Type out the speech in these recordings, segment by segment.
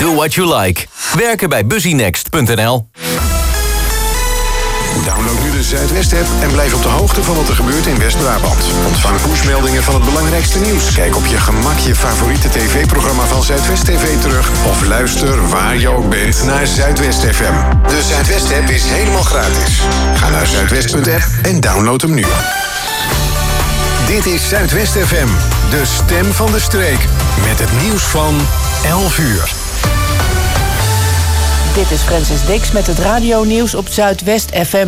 Do what you like. Werken bij busynext.nl. Download nu de Zuidwest-app en blijf op de hoogte van wat er gebeurt in West-Brabant. Ontvang pushmeldingen van het belangrijkste nieuws. Kijk op je gemak je favoriete tv-programma van Zuidwest TV terug. Of luister waar je ook bent naar Zuidwest FM. De Zuidwest-app is helemaal gratis. Ga naar zuidwest.app en download hem nu. Dit is Zuidwest FM, de stem van de streek. Met het nieuws van 11 uur. Dit is Francis Dix met het radionieuws op Zuidwest FM.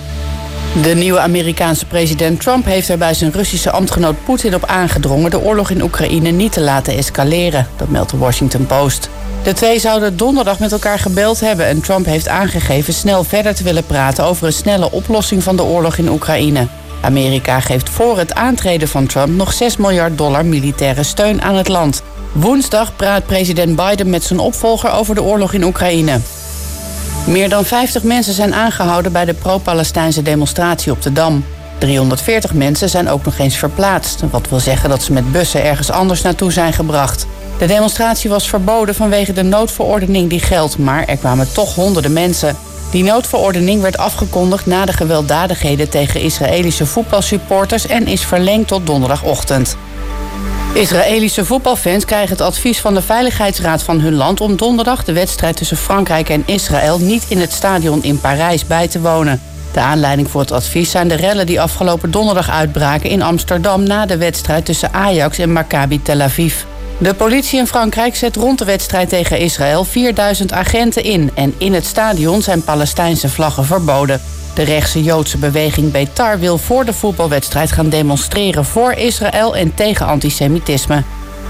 De nieuwe Amerikaanse president Trump heeft er bij zijn Russische ambtgenoot Poetin op aangedrongen de oorlog in Oekraïne niet te laten escaleren. Dat meldt de Washington Post. De twee zouden donderdag met elkaar gebeld hebben en Trump heeft aangegeven snel verder te willen praten over een snelle oplossing van de oorlog in Oekraïne. Amerika geeft voor het aantreden van Trump nog $6 miljard militaire steun aan het land. Woensdag praat president Biden met zijn opvolger over de oorlog in Oekraïne. Meer dan 50 mensen zijn aangehouden bij de pro-Palestijnse demonstratie op de Dam. 340 mensen zijn ook nog eens verplaatst. Wat wil zeggen dat ze met bussen ergens anders naartoe zijn gebracht. De demonstratie was verboden vanwege de noodverordening die geldt, maar er kwamen toch honderden mensen. Die noodverordening werd afgekondigd na de gewelddadigheden tegen Israëlische voetbalsupporters en is verlengd tot donderdagochtend. Israëlische voetbalfans krijgen het advies van de Veiligheidsraad van hun land om donderdag de wedstrijd tussen Frankrijk en Israël niet in het stadion in Parijs bij te wonen. De aanleiding voor het advies zijn de rellen die afgelopen donderdag uitbraken in Amsterdam na de wedstrijd tussen Ajax en Maccabi Tel Aviv. De politie in Frankrijk zet rond de wedstrijd tegen Israël 4000 agenten in en in het stadion zijn Palestijnse vlaggen verboden. De rechtse Joodse beweging Beitar wil voor de voetbalwedstrijd gaan demonstreren voor Israël en tegen antisemitisme.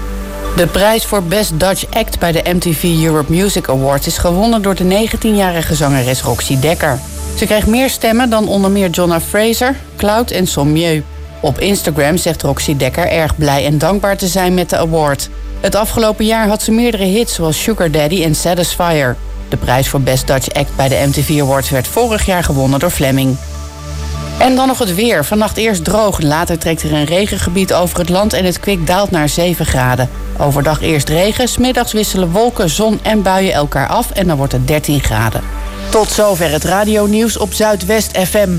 De prijs voor Best Dutch Act bij de MTV Europe Music Awards is gewonnen door de 19-jarige zangeres Roxy Dekker. Ze kreeg meer stemmen dan onder meer Jonna Fraser, Cloud en Sommieu. Op Instagram zegt Roxy Dekker erg blij en dankbaar te zijn met de award. Het afgelopen jaar had ze meerdere hits zoals Sugar Daddy en Satisfier. De prijs voor Best Dutch Act bij de MTV Awards werd vorig jaar gewonnen door Fleming. En dan nog het weer. Vannacht eerst droog, later trekt er een regengebied over het land en het kwik daalt naar 7 graden. Overdag eerst regen, 's middags wisselen wolken, zon en buien elkaar af en dan wordt het 13 graden. Tot zover het radionieuws op Zuidwest FM.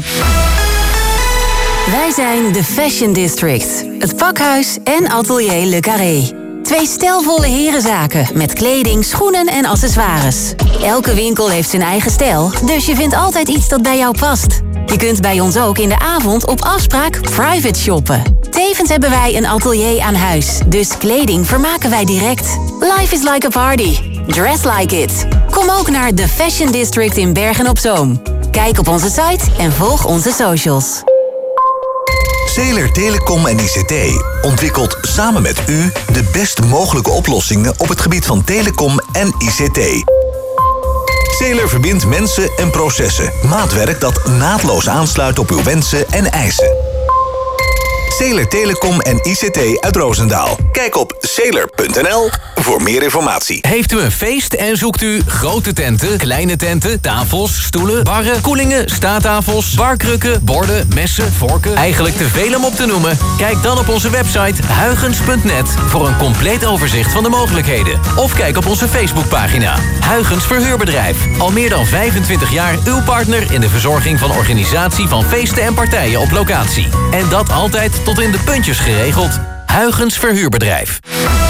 Wij zijn de Fashion District, het pakhuis en atelier Le Carré. 2 stijlvolle herenzaken met kleding, schoenen en accessoires. Elke winkel heeft zijn eigen stijl, dus je vindt altijd iets dat bij jou past. Je kunt bij ons ook in de avond op afspraak private shoppen. Tevens hebben wij een atelier aan huis, dus kleding vermaken wij direct. Life is like a party. Dress like it. Kom ook naar de Fashion District in Bergen-op-Zoom. Kijk op onze site en volg onze socials. Zeeler Telecom en ICT ontwikkelt samen met u de best mogelijke oplossingen op het gebied van telecom en ICT. Zeeler verbindt mensen en processen. Maatwerk dat naadloos aansluit op uw wensen en eisen. Zeeler Telecom en ICT uit Roosendaal. Kijk op zeeler.nl voor meer informatie. Heeft u een feest en zoekt u grote tenten, kleine tenten, tafels, stoelen, barren, koelingen, staattafels, barkrukken, borden, messen, vorken? Eigenlijk te veel om op te noemen? Kijk dan op onze website huygens.net voor een compleet overzicht van de mogelijkheden. Of kijk op onze Facebookpagina. Huygens Verhuurbedrijf. Al meer dan 25 jaar uw partner in de verzorging van organisatie van feesten en partijen op locatie. En dat altijd tot in de puntjes geregeld. Huygens Verhuurbedrijf.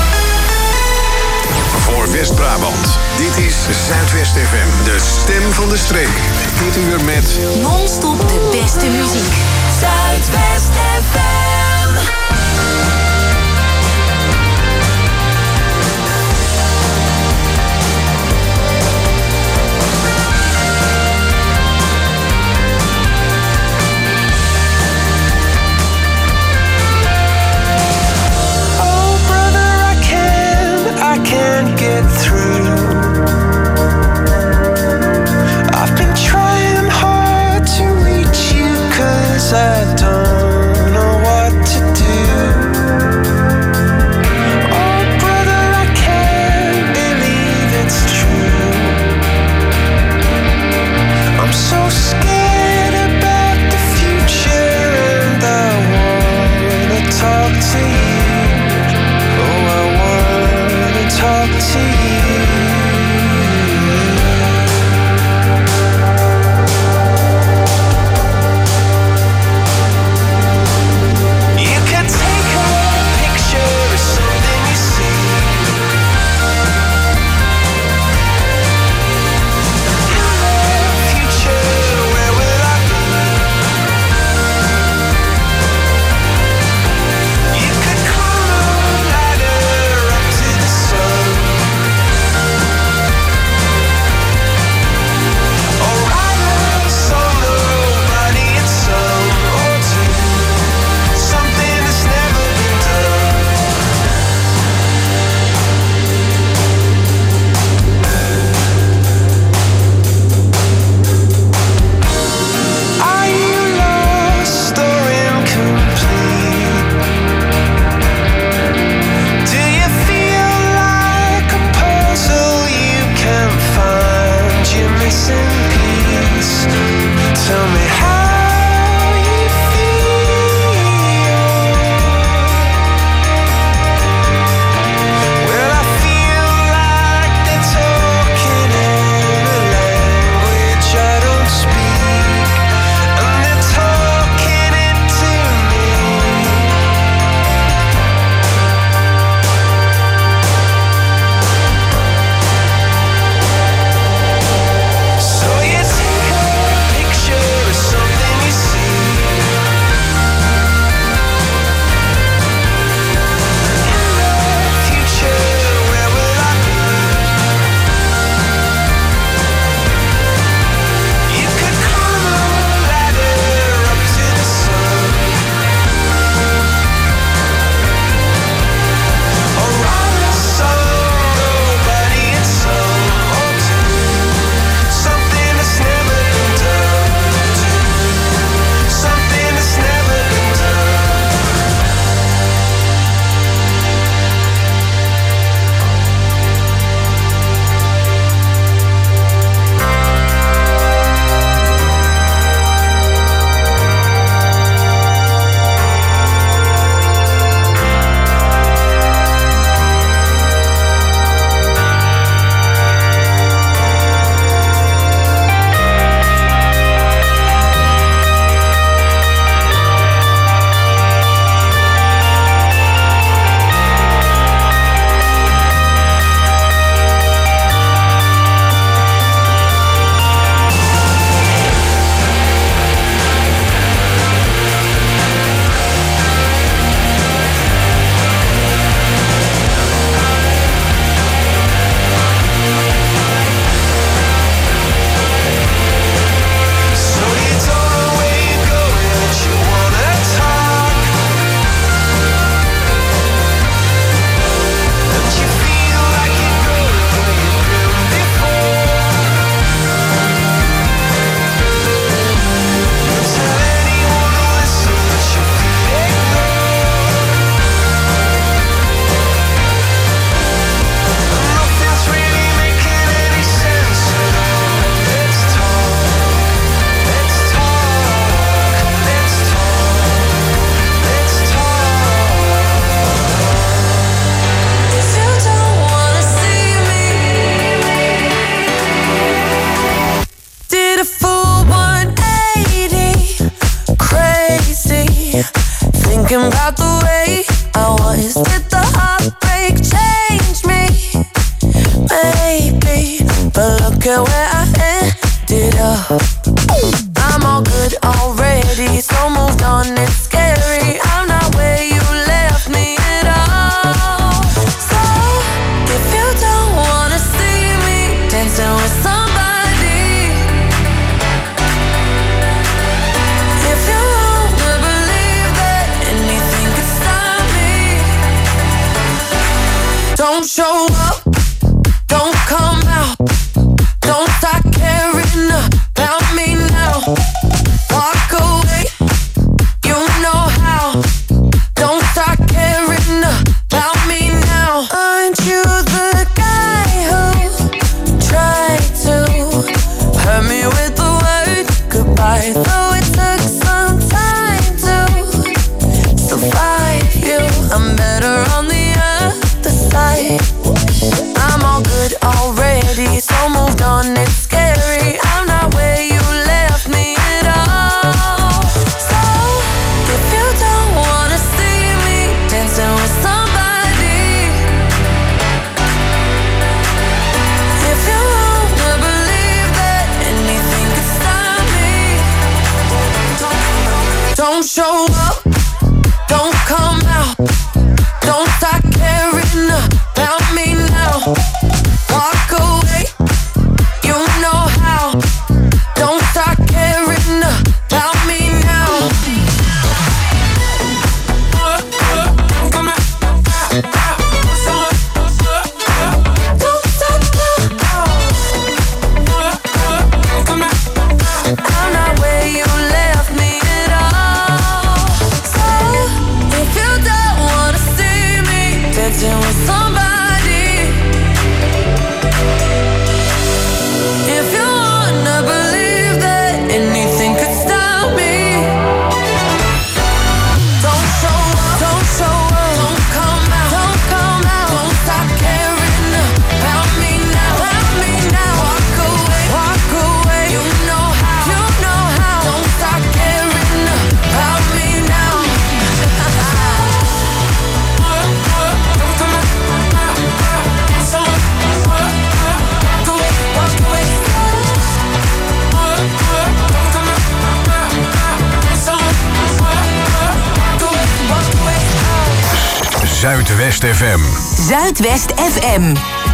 Voor West-Brabant, dit is Zuidwest FM, de stem van de streek. Dit uur met Non-stop de beste muziek. Zuidwest FM. Can't get through. I've been trying hard to reach you, 'cause I don't know what to do. care where I ended up. I'm all good already, so moved on, it's scary. I'm not where you left me at all. So, if you don't wanna see me dancing with somebody, if you wanna believe that anything could stop me, don't show up, don't come out, don't start caring about me now. Walk away, you know how. Don't start caring about me now. Aren't you the guy who tried to hurt me with the word goodbye? Though it took some time to survive you, I'm better on the other side. I'm all good already, so moved on, it's scary. I'm not where you left me at all. So, if you don't wanna see me dancing with somebody, if you wanna believe that anything could stop me, don't show up, don't come out, don't start caring about me now. Walk away, you know how. Don't start caring about me now. Don't stop now. I'm not where you left me at all. So, if you don't wanna see me dancing with somebody, if you wanna believe that anything could stop me, don't show up, don't show up, don't come out, don't come out, don't stop caring about me now, walk away, you know how, don't stop caring about me now. Zuidwest FM. Zuidwest FM.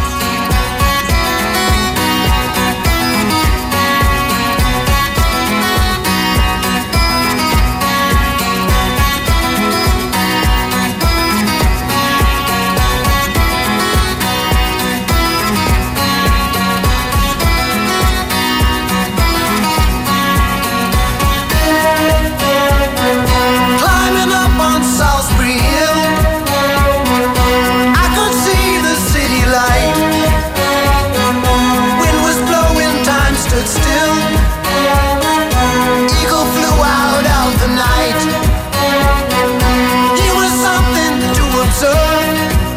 Climbing up on Salisbury Hill, I could see the city light. Wind was blowing, time stood still. Eagle flew out of the night. He was something to observe.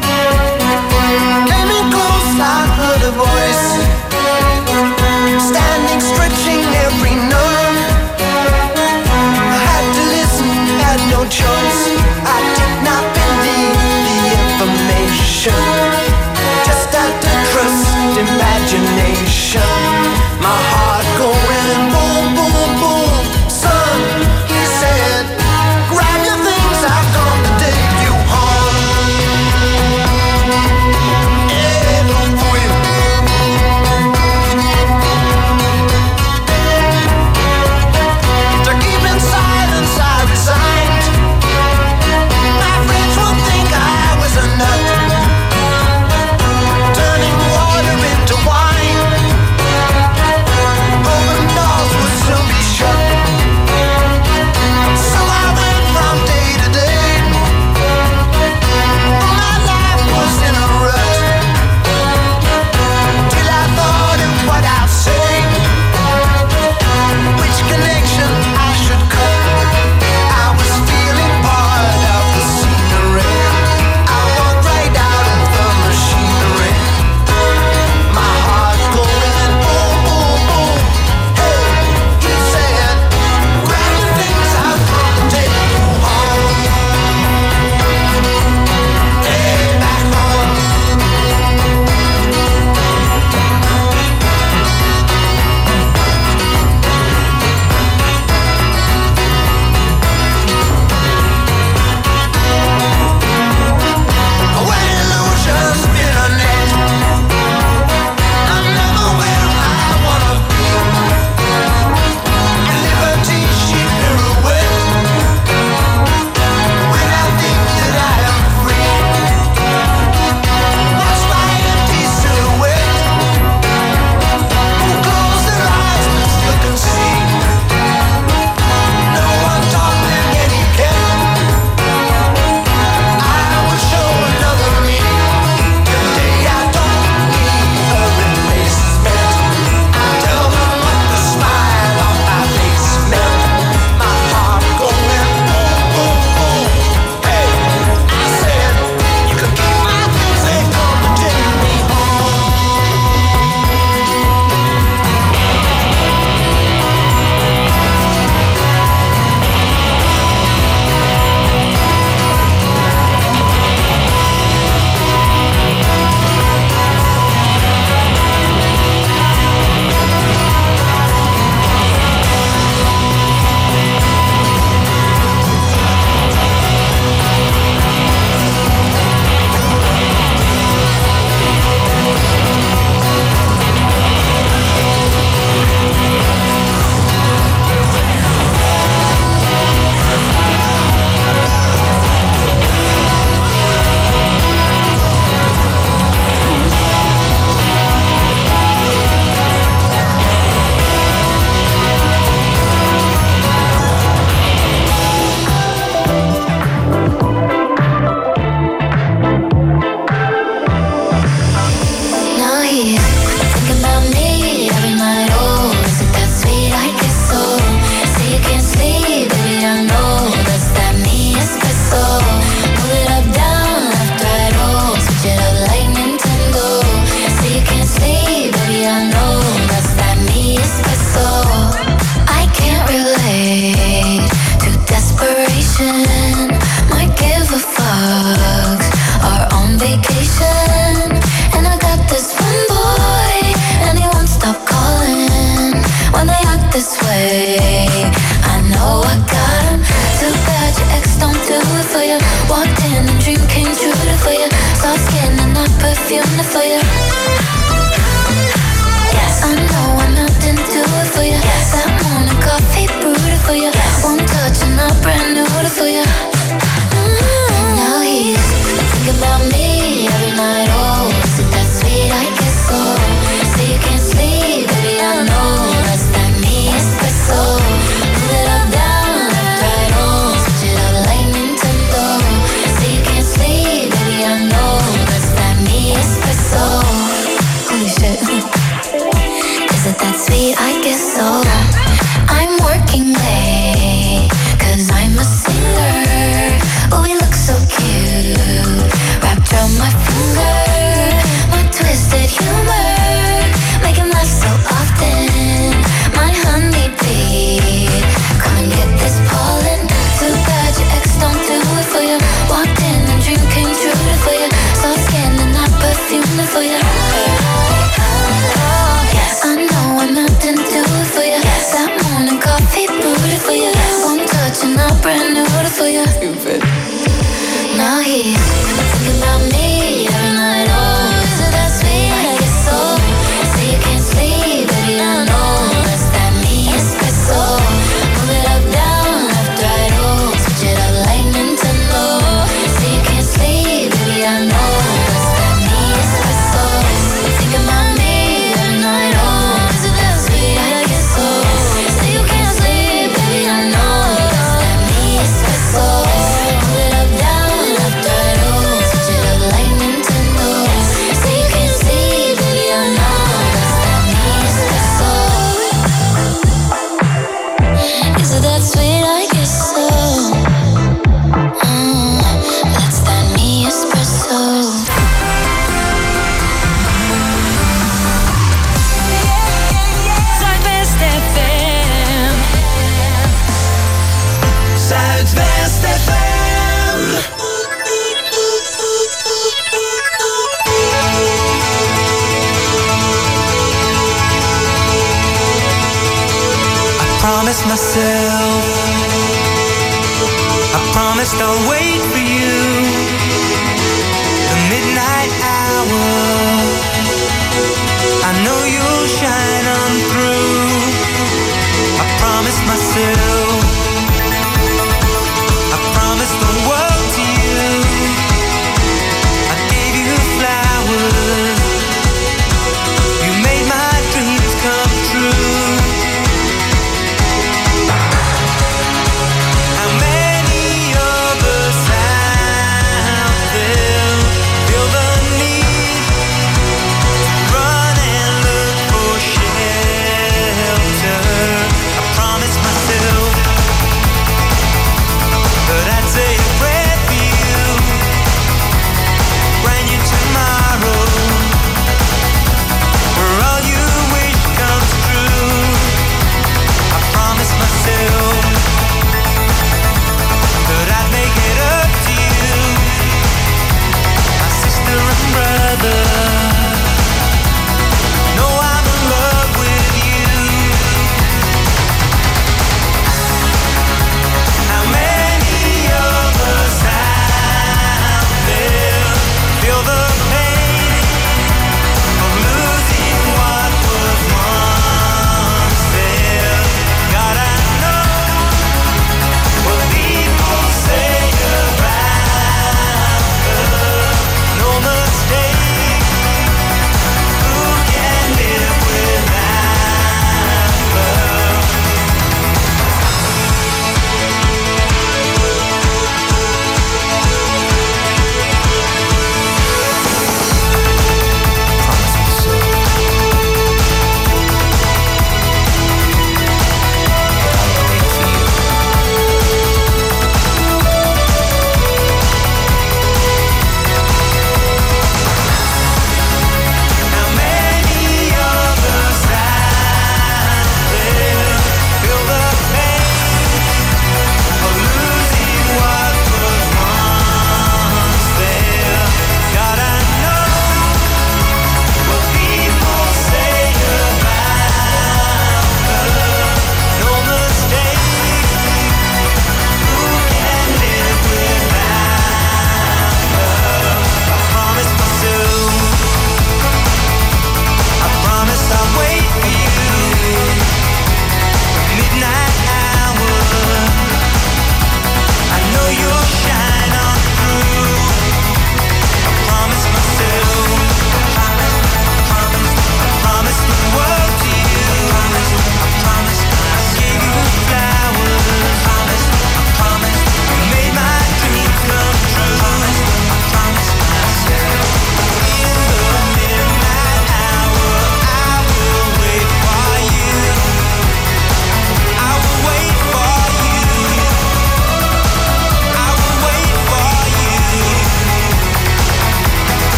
Came in close, I heard a voice, standing, stretching every nerve. I had to listen, had no choice. I did not believe the information, just had to trust imagination. My heart going boom, boom, boom. Son, he said, grab your things, I've come to take you home. Eh, don't quit. sleep, baby, I know that's that me espresso. I can't relate to desperation. Might give a fuck, are on vacation. And I got this one boy, and he won't stop calling. When they act this way, I know I got him. Too bad your ex don't do it for you. Walked in and dream came true for you. Soft skin and not perfume for you. Yes, I know I'm not into it for you. Yes, that morning coffee brewed it for you. Yes, one touch and not brand new for you. Now he's thinking about me every night. Oh, is it that sweet? I guess so. So you can't sleep, baby, I know that's that me espresso. Pull it up, down, left, right, oh, switch it up like Nintendo. So you can't sleep, baby, I know that's that me espresso. Holy shit. Is it that sweet? I guess so. I'm working late, cause I'm a singer. Oh, we look so cute, wrapped around my finger. My twisted humor, make him laugh so often. My honey bee, come and get this pollen. Too bad your ex don't do it for you. Walked in and dream came true for you. Soft skin and not perfume for you. Yes, I know I'm not into it for you. Yes, that morning coffee brewed for you. One touch and not brand new for you. Stupid. Now he's thinking about me every night. Oh, is it that sweet? I guess so. So you can't sleep, baby, I know that's that me espresso. Move it up, down, left, right, oh, switch it up like Nintendo. So you can't sleep, baby, I know that's that me espresso. Thinking about me every night. Oh, is it that sweet? I guess so. So you can't sleep, baby, I know that's that me espresso. Move it up, down, left, right, oh, switch it up like Nintendo. So you can't sleep, baby, I know that's that me espresso. Is it that sweet? I guess so. That's that me espresso. Zuidwest FM. Zuidwest FM. I promised myself, I promised I'll wait for you. The midnight hour, I know you'll shine on through. I promised myself, I promised the world to you. I gave you flowers, you made my dreams come true. How many of us out there feel the need to run and look for shelter? I promised myself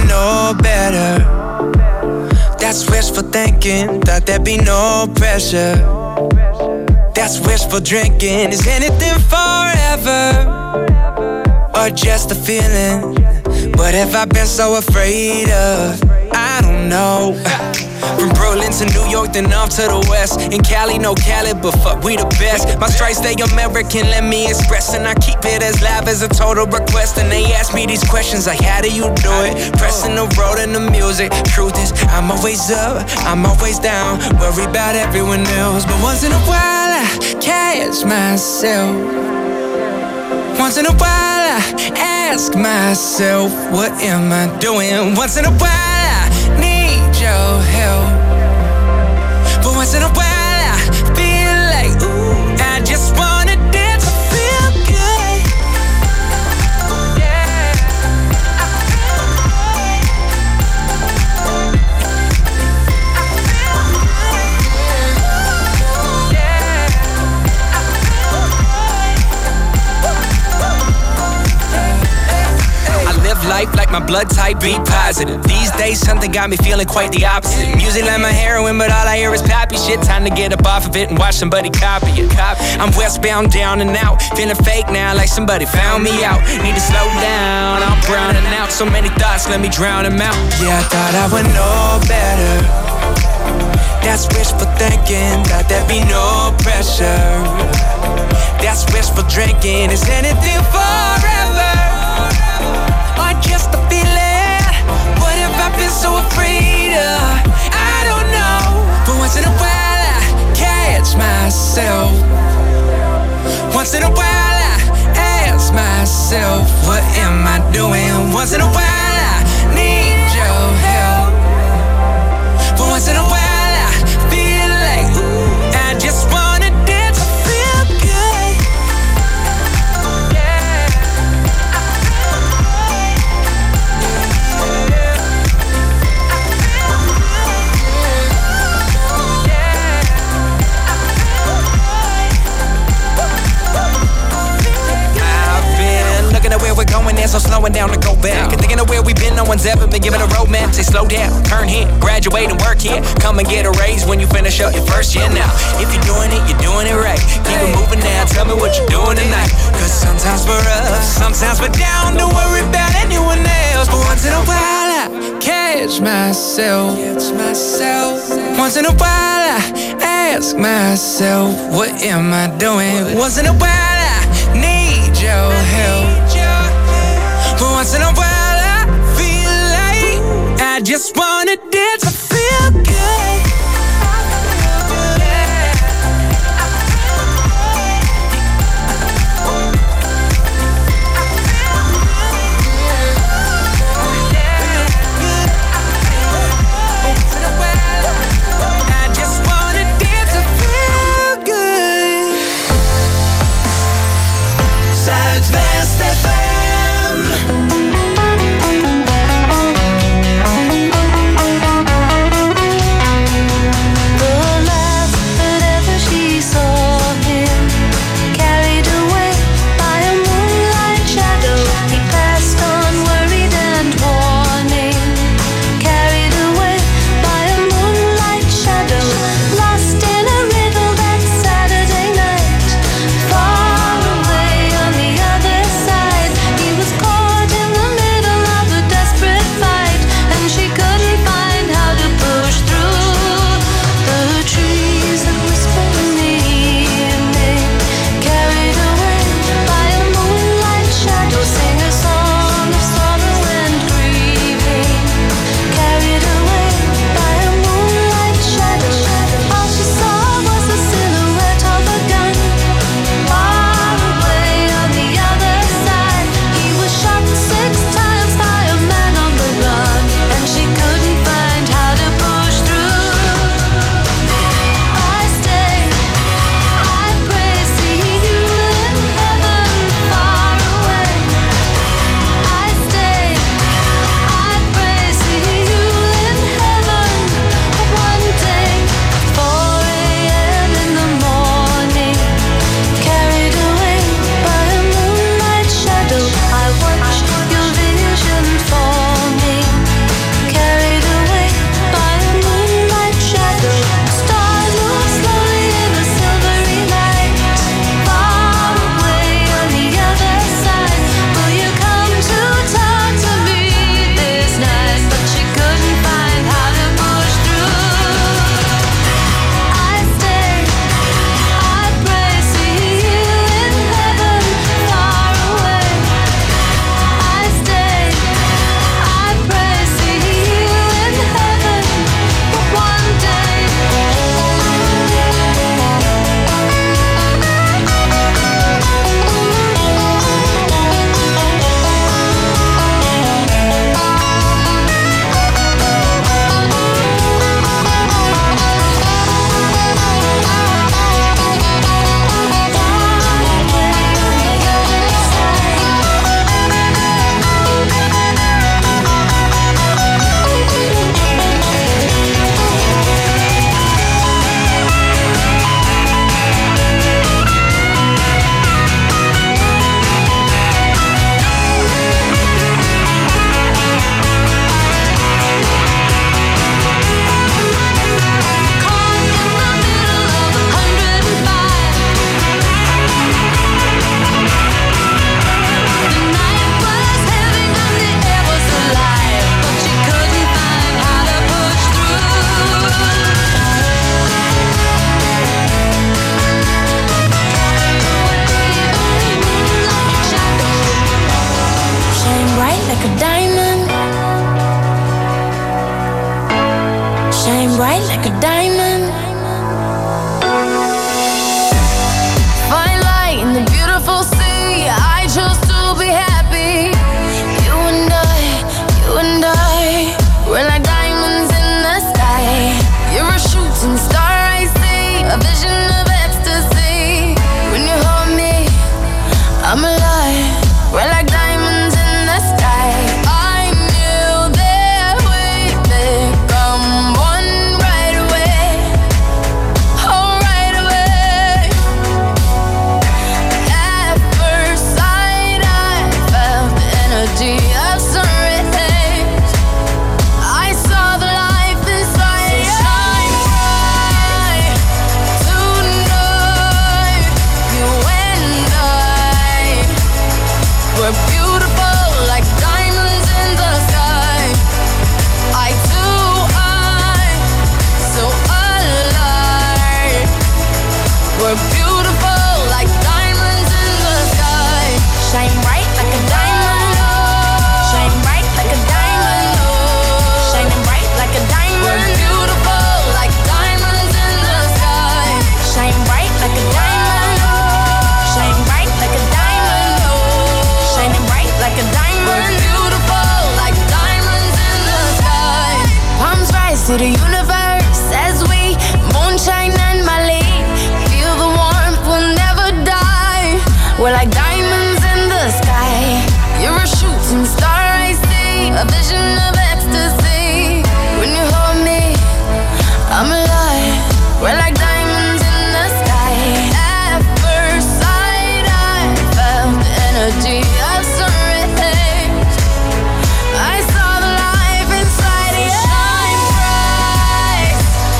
know better. That's wishful thinking, thought there'd be no pressure. That's wishful drinking, is anything forever? Or just a feeling? What have I been so afraid of? I don't know. From Berlin to New York, then off to the west. In Cali, no Cali, but fuck, we the best. My stripes, they American, let me express. And I keep it as live as a total request. And they ask me these questions like, how do you do it? Pressing the road and the music. Truth is, I'm always up, I'm always down. Worry about everyone else. But once in a while, I catch myself. Once in a while, I ask myself, what am I doing? Once in a while, I need your help. But once in a while, I feel like, ooh, I just wanna dance, I feel good. Yeah, I feel good. Life like my blood type be positive. These days something got me feeling quite the opposite. Music like my heroin, but all I hear is poppy shit. Time to get up off of it and watch somebody copy it. I'm westbound, down and out, feeling fake now like somebody found me out. Need to slow down, I'm browning out. So many thoughts, let me drown them out. Yeah, I thought I would know better. That's wishful thinking, thought there'd be no pressure. That's wishful drinking, is anything forever? Or just a feeling? What have I been so afraid of? I don't know. But once in a while I catch myself. Once in a while I ask myself, what am I doing? Once in a while I need your help. But once in a while I feel like, ooh, I just wanna dance, I feel good. Where we're going, there's no slowing down to go back. And thinking of where we've been, no one's ever been given a roadmap. Say slow down, turn here, graduate and work here. Come and get a raise when you finish up your first year now. If you're doing it, you're doing it right. Keep it moving now, tell me what you're doing tonight. Cause sometimes we're up, sometimes we're down. Don't worry about anyone else. But once in a while I catch myself. Once in a while I ask myself, what am I doing? Once in a while I need your help. But once in a while I feel like I just wanna dance, I feel good. Zuidwest FM. shine bright like a diamond. Find light in the beautiful sea. I chose to be happy. You and I, we're like diamonds in the sky. You're a shooting star I see, a vision of ecstasy. When you hold me, I'm alive. We're like diamonds in the sky. I knew that we'd become one right away. Oh, right away. At first sight, I felt the energy of sun rays. I saw the life inside you. Shine bright tonight. You and I, we're beautiful like diamonds in the sky. I so alive. We're beautiful like diamonds in the sky. Shine bright like a diamond. Shine bright like a diamond. Shining bright like a diamond. We're beautiful like diamonds in the sky. Shine bright like a diamond. Shine bright like a diamond. Shining bright like a diamond. We're beautiful like diamonds in the sky. Palms rise to the universe as we moonshine and Mali. Feel the warmth, we'll never die. We're like diamonds in the sky. You're a shooting star I see, a vision of ecstasy. When you hold me, I'm alive. We're like diamonds in the sky. At first sight, I felt the energy of sun rays. I saw the life inside you. Shine bright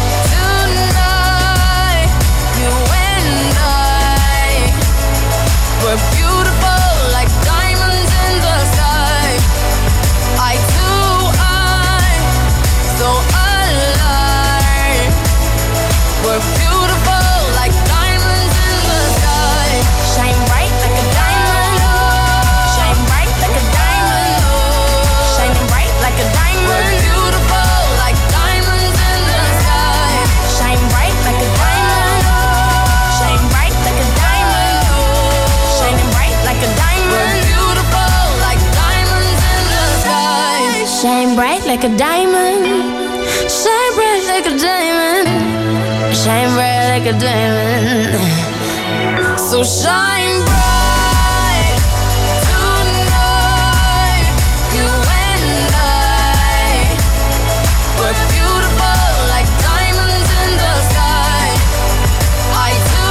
tonight. You and I, we're beautiful like diamonds in the sky. I so alive. We're beautiful like diamonds in the sky. Shine bright like a diamond. Shine bright like a diamond. Shining bright like a diamond. We're beautiful like diamonds in the sky. Shine bright like a diamond. Shine bright like a diamond. Shining bright like a diamond. We're beautiful like diamonds in the sky. Shine bright like a diamond. Shine bright like a diamond. Shine bright like a diamond. So shine bright tonight. You and I, we're beautiful like diamonds in the sky. I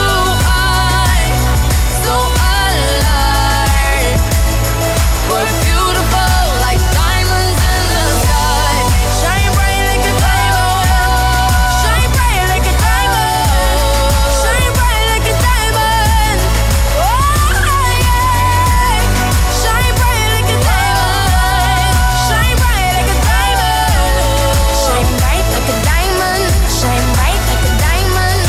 so alive. We're beautiful like diamonds in the sky. Shine bright like a diamond. Shine bright like a diamond. Shine bright like a diamond. Oh yeah. Shine bright like a diamond. Shine bright like a diamond. Shine bright like a diamond. Shine bright like a diamond.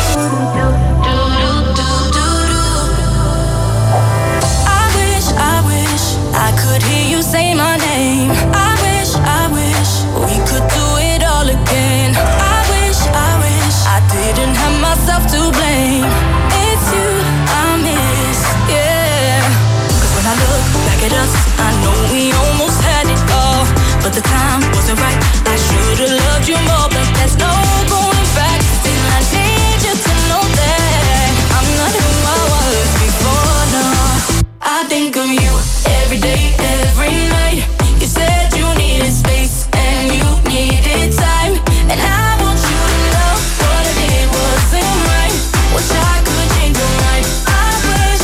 I wish I could hear you say my name. I wish we could do it all again. I wish I didn't have myself to blame. It's you I miss, yeah. 'Cause when I look back at us, I know we almost had it all, but the time wasn't right. I should've loved you more, but there's no going back. Still I need you to know that I'm not who I was before, no. I think of you every day, every night. You said you needed space and you needed time, and I want you to know what I did wasn't right. Wish I could change your mind. I wish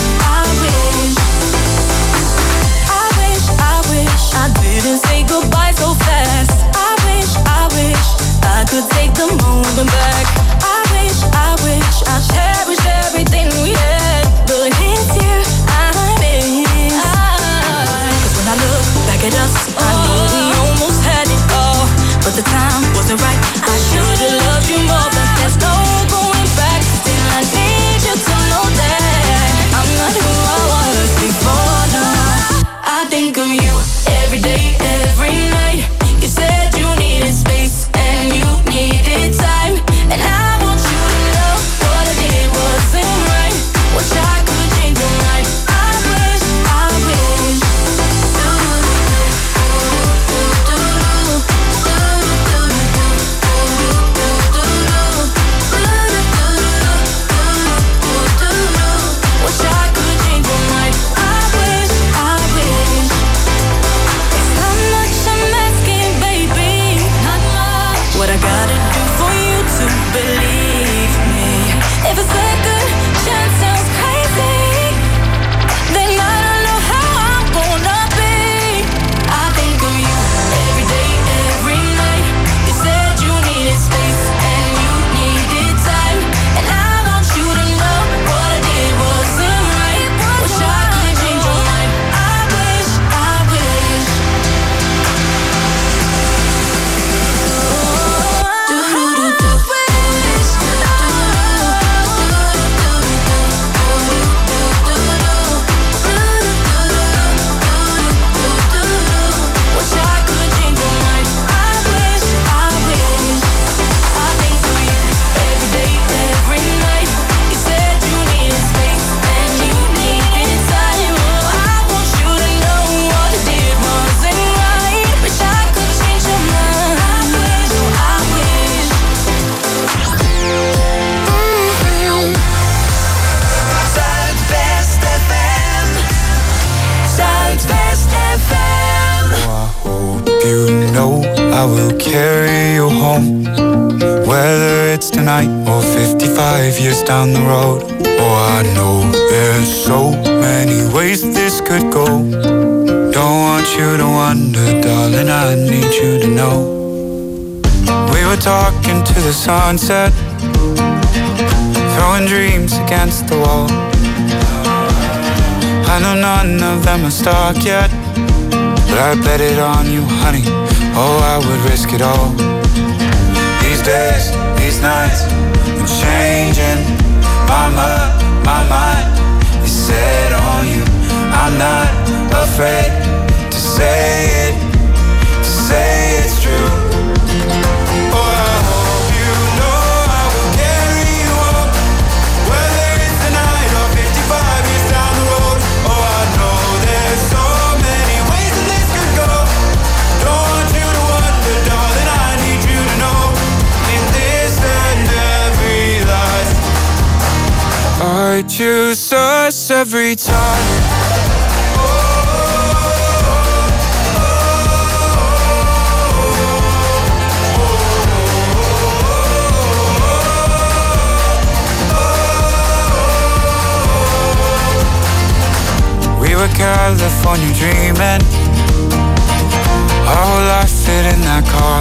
I didn't say goodbye so fast. I wish I could take the moment back. I wish I cherished everything we had, but it's you I miss. 'Cause when I look back at us, I know we almost had it all, but the time wasn't right. I should've loved you more, but there's no going back. Still I need you to know that I'm not who I was before, no. I think of you every day, every night. You said you needed space and you needed I will carry you home. Whether it's tonight or 55 years down the road. Oh, I know there's so many ways this could go. Don't want you to wonder, darling, I need you to know. We were talking to the sunset, throwing dreams against the wall. I know none of them are stuck yet, but I bet it on you, honey. Oh, I would risk it all. These days, these nights, I'm changing my mind is set on you. I'm not afraid to say it's true. Oh, I hope you know I will carry you up, whether it's tonight or 55 years down the road. Oh, I know there's so many ways that this could go. Don't want you to wonder, darling, I need you to know. In this and every life, I choose us every time. We were California dreaming, our whole life fit in that car.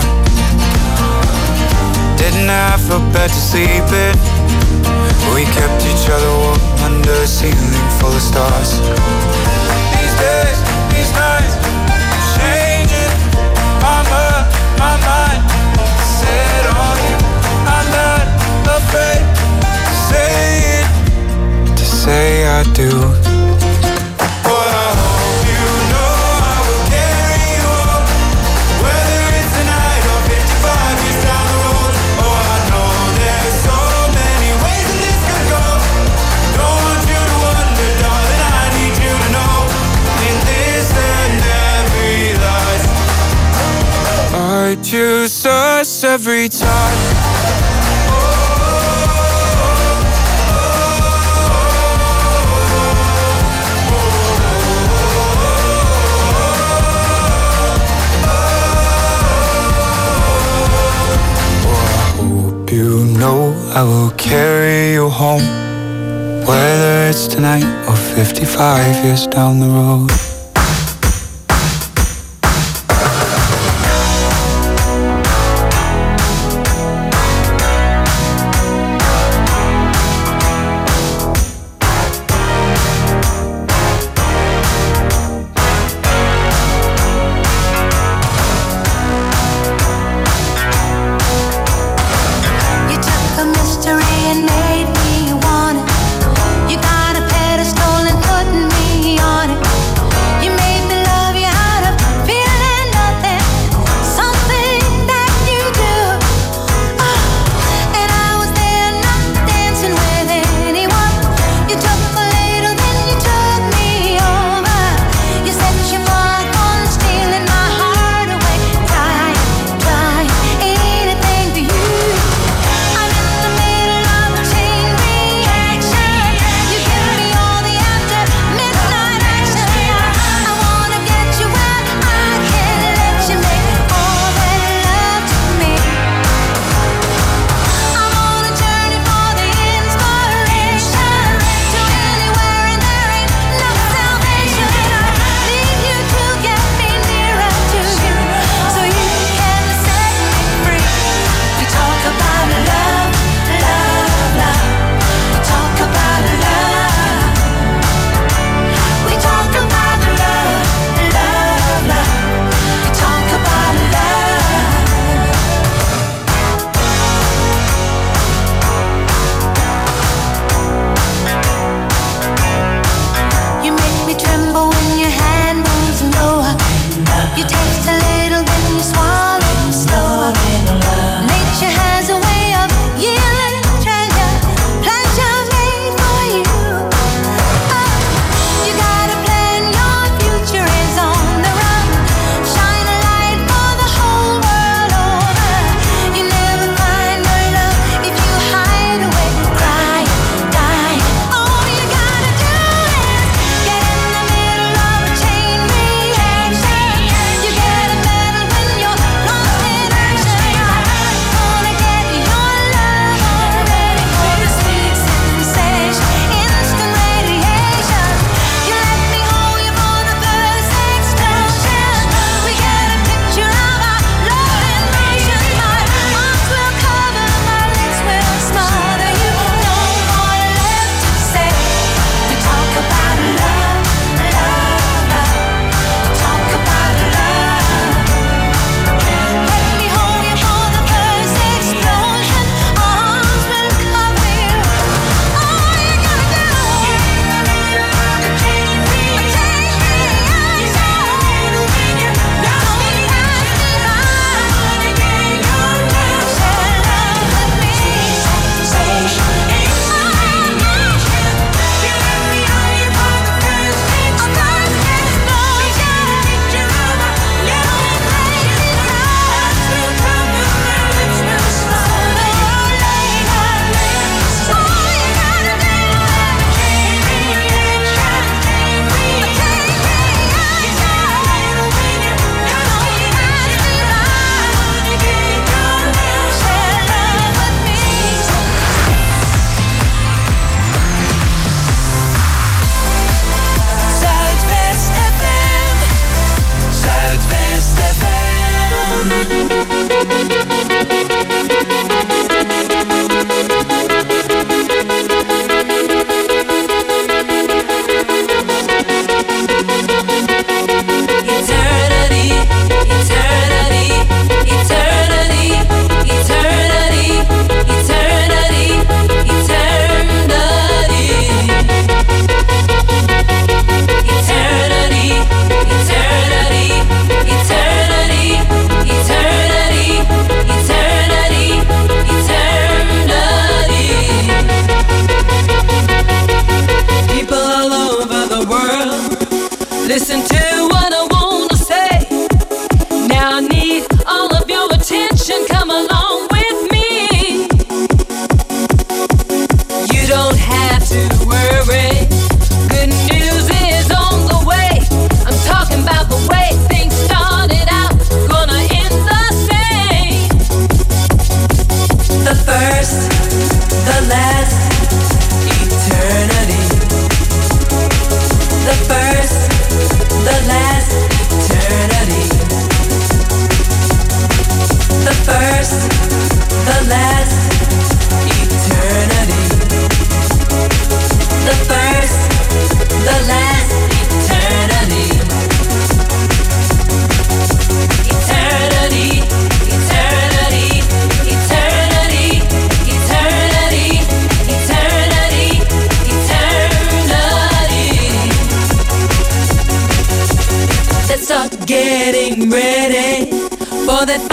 Didn't have a bed to sleep in, we kept each other warm under a ceiling full of stars. These days, these nights, changing my mind, set on you. I'm not afraid to say I do. I choose us every time. I hope you know I will carry you home, whether it's tonight or 55 years down the road.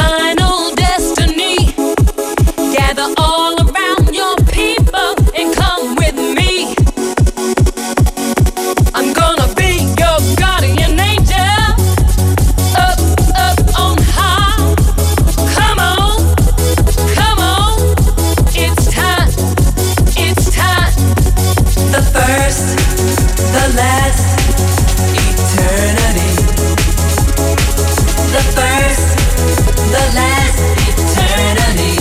final destiny. Gather all around your people and come with me. I'm gonna be your guardian angel. Up, up on high. Come on, come on. It's time, it's time. The first, the last, eternity. The first, the last, eternity.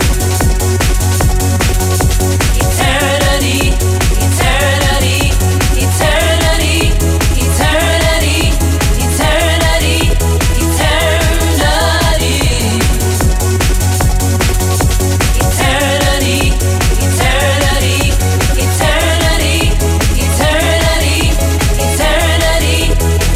Eternity, eternity, eternity, eternity, eternity, eternity. Eternity, eternity, eternity, eternity, eternity,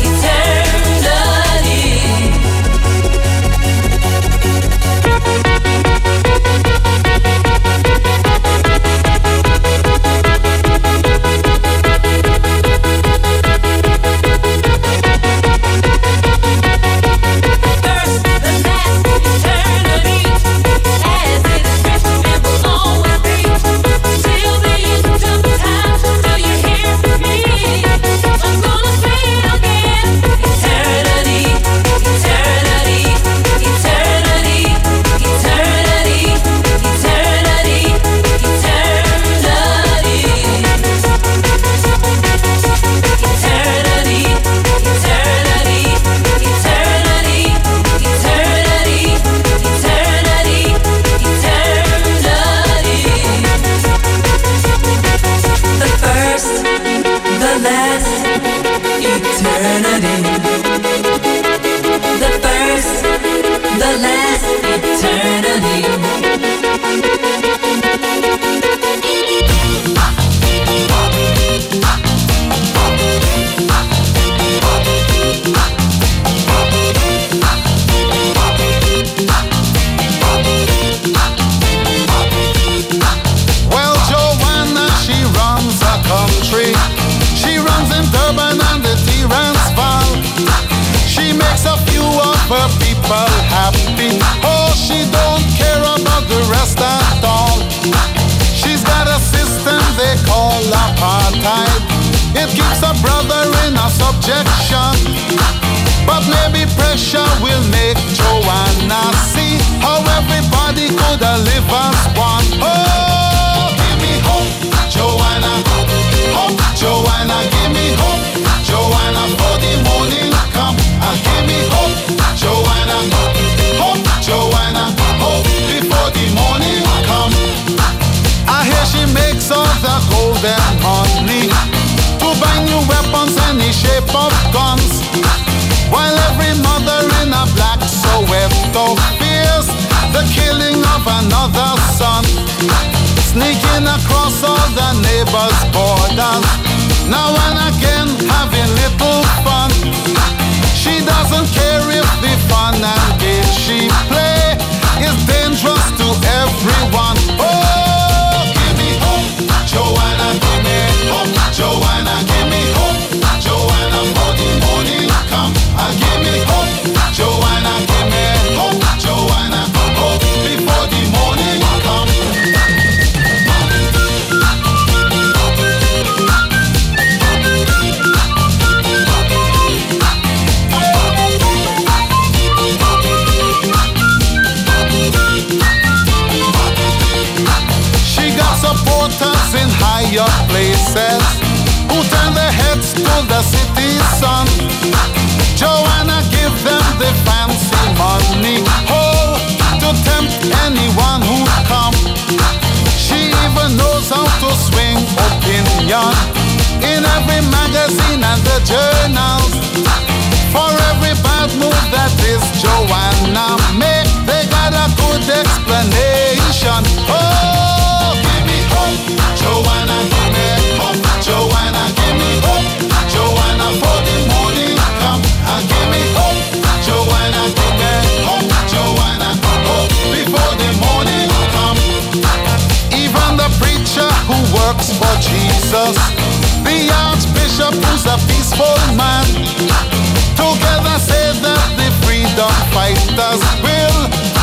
Jesus, the Archbishop who's a peaceful man. Together say that the freedom fighters will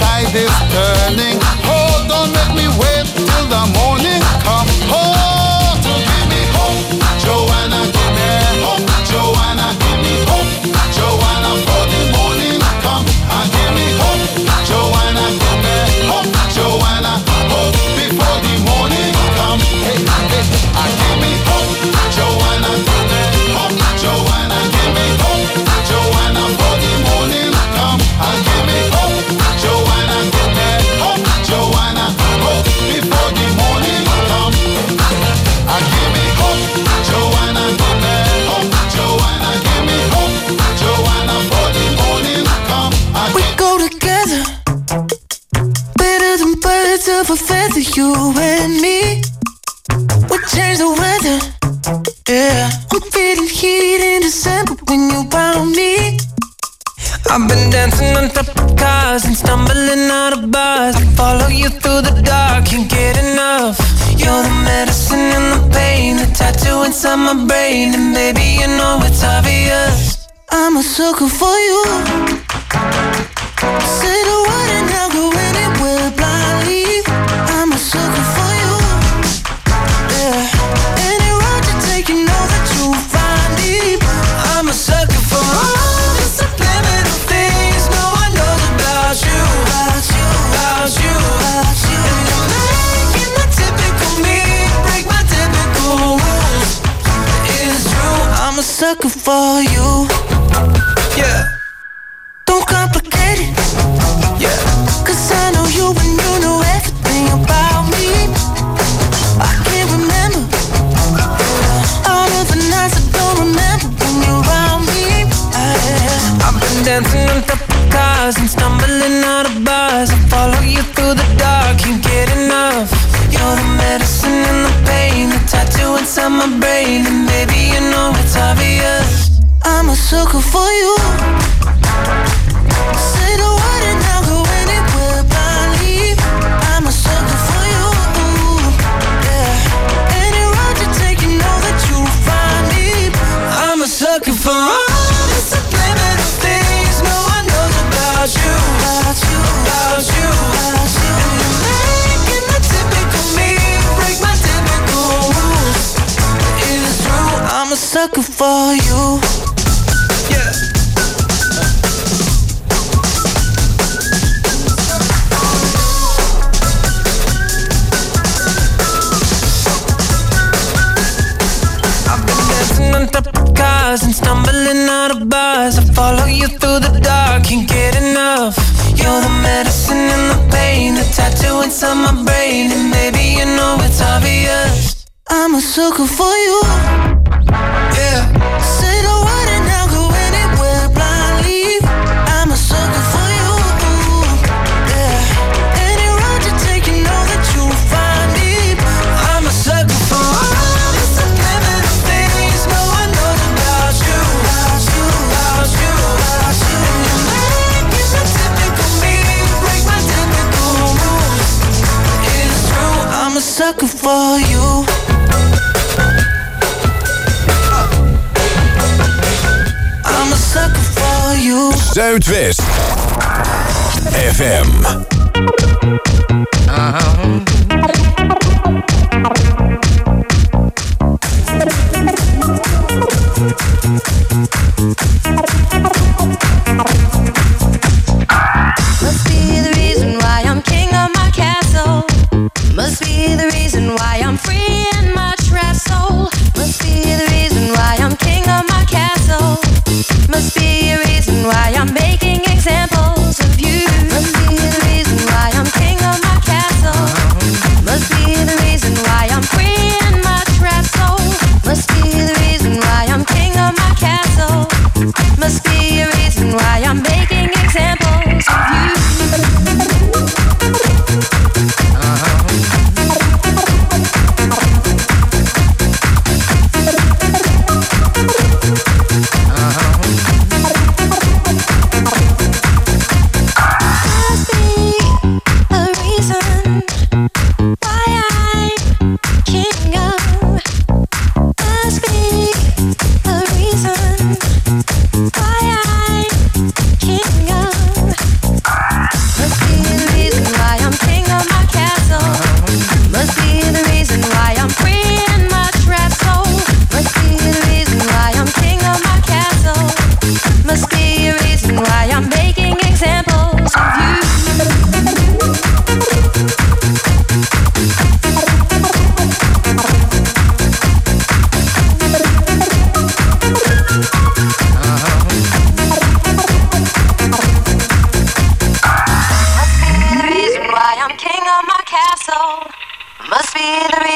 tide is turning. Oh, don't make me wait till the morning come. Oh, to give me hope, Joanna, give me hope, Joanna, give me hope, Joanna, for the morning come. And give me hope, Joanna, give me hope, Joanna, hope before the morning come. Hey, hey, and give me hope, Joanna, give me hope, Joanna, give me hope, Joanna, for the morning come. And give me hope, Joanna, give me hope, Joanna, hope before the morning come. And give me hope, Joanna, give me hope, Joanna, give me hope, Joanna, for the morning come. We go together, better than birds of a feather, you and me. We change the weather, yeah. I'm feeling heat in December when you found me. I've been dancing on top of cars and stumbling out of bars. I follow you through the dark, can't get enough. You're the medicine and the pain, the tattoo inside my brain. And baby, you know it's obvious, I'm a sucker for you. Say the word and I'll go anywhere blindly. I'm a sucker for you, yeah. Any road you take, you know that you'll find me. I'm a sucker for all the subliminal things no one knows about you, about you, about you, about you. And you're making the typical me break my typical rules. It's true, I'm a sucker for you, yeah. Don't complicate it, yeah. Cause I know you and you know everything about me. I can't remember all of the nights I don't remember when you're around me. I've been dancing on top of cars and stumbling out of bars. I follow you through the dark, can't get enough. You're the medicine and the pain, the tattoo inside my brain. And baby, you know it's obvious, I'm a sucker for you. Say the word and I'll go anywhere blindly. I'm a sucker for you, yeah. Any road you take, you know that you'll find me. I'm a sucker for all the subliminal things no one knows about you, about you, about you, about you. And you're making the typical me break my typical rules. It's true, I'm a sucker for you, yeah. On top of cars and stumbling out of bars. I follow you through the dark, can't get enough. You're the medicine and the pain, the tattoo inside my brain. And baby, you know it's obvious, I'm a sucker for you, yeah. Say the word and I'll go anywhere blindly. I'm a sucker for you, yeah. Any road you take, you know that you'll find me. I'm a sucker for all the subliminal things no one knows about you, about you, about you, about you. And you're making the typical me break my typical rules. It's true, I'm a sucker for you. I'm a sucker for you. Zuidwest FM. Must be the reason why I'm king of my castle. Must be the reason why I'm free in my trapped soul. Must be the reason why I'm king of my castle. Must be a reason why I'm making examples of you. Must be the reason why I'm king of my castle. Must be the reason why I'm free in my trapped soul. Must be the reason why I'm king of my castle.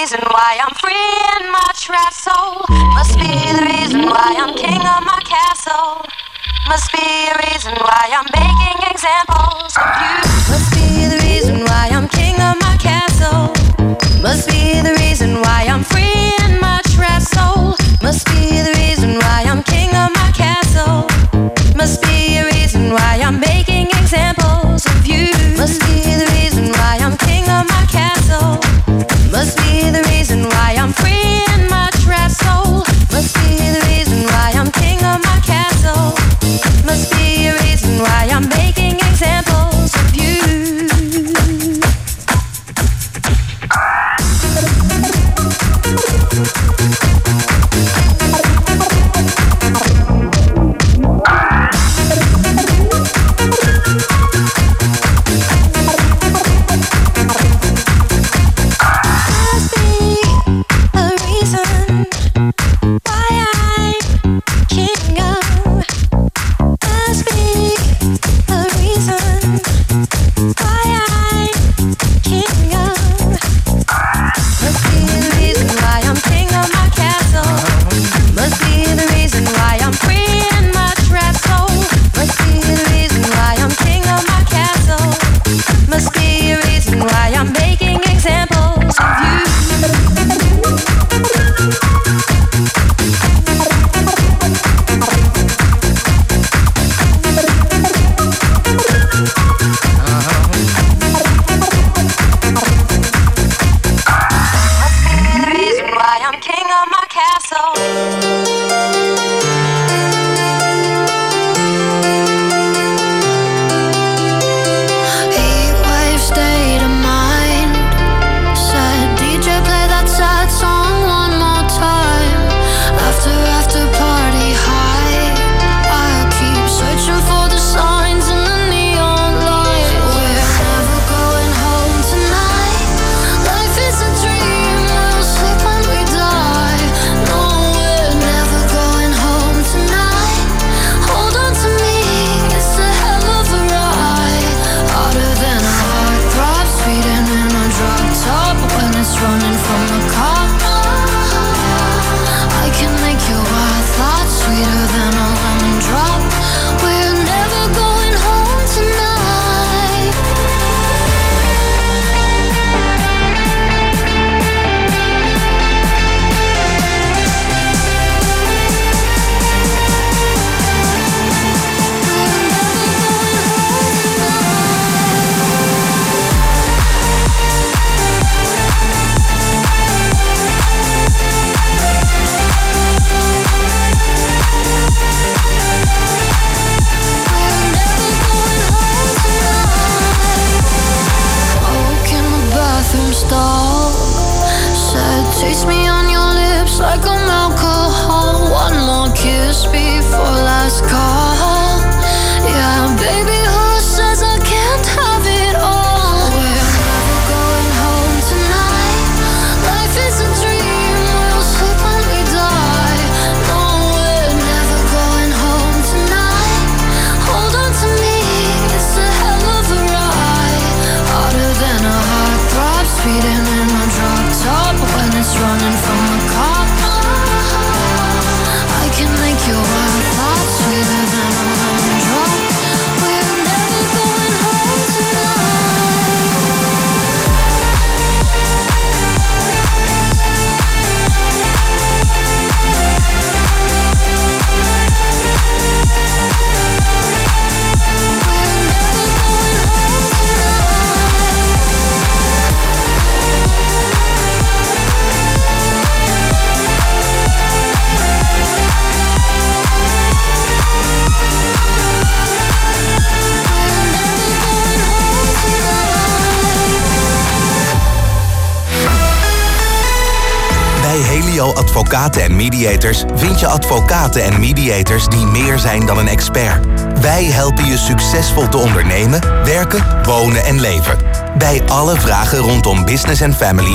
reason why I'm free in my trapped soul. Must be the reason why I'm king of my castle. Must be a reason why I'm making examples of you. Must be the reason why I'm king of my castle. Must be the reason why I'm free in my trapped soul. Must be the reason why I'm king of my castle. Must be a reason why I'm making examples of you. Must be the reason why I'm king of my castle. Must be the reason why I'm free in my trapped soul. Must be the reason why I'm king of my castle. Must be a reason why I'm making examples of you. Advocaten en Mediators vind je advocaten en mediators die meer zijn dan een expert. Wij helpen je succesvol te ondernemen, werken, wonen en leven. Bij alle vragen rondom business en family